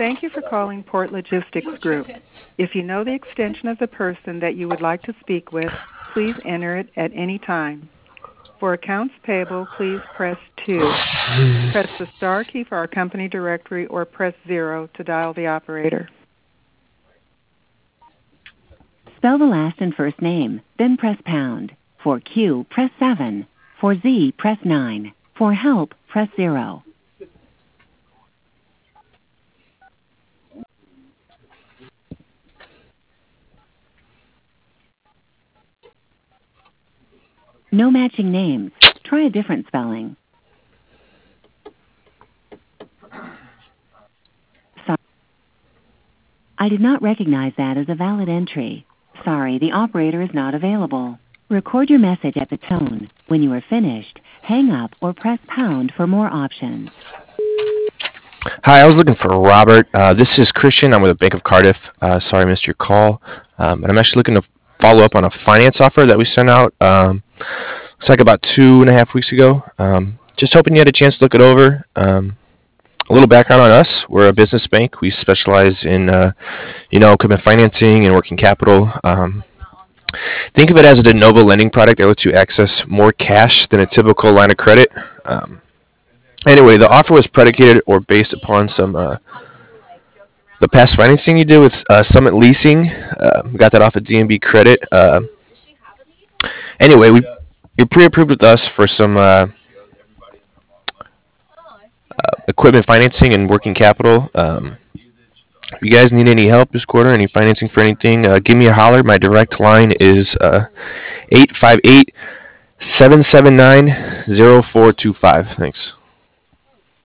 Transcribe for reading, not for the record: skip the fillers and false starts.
Thank you for calling Port Logistics Group. If you know the extension of the person that you would like to speak with, please enter it at any time. For accounts payable, please press 2. Press the star key for our company directory or press 0 to dial the operator. Spell the last and first name, then press pound. For Q, press 7. For Z, press 9. For help, press 0. No matching names. Try a different spelling. Sorry. I did not recognize that as a valid entry. Sorry, the operator is not available. Record your message at the tone. When you are finished, hang up or press pound for more options. Hi, I was looking for Robert. This is Christian. I'm with the Bank of Cardiff. Sorry I missed your call. But I'm actually looking to follow up on a finance offer that we sent out. Looks like about 2.5 weeks ago. Just hoping you had a chance to look it over. A little background on us. We're a business bank. We specialize in, equipment financing and working capital. Think of it as a de novo lending product that lets you access more cash than a typical line of credit. Anyway, the offer was predicated or based upon some the past financing you did with Summit Leasing. We got that off of DNB Credit. Anyway, you're pre-approved with us for some equipment financing and working capital. If you guys need any help this quarter, any financing for anything, give me a holler. My direct line is 858-779-0425. Thanks.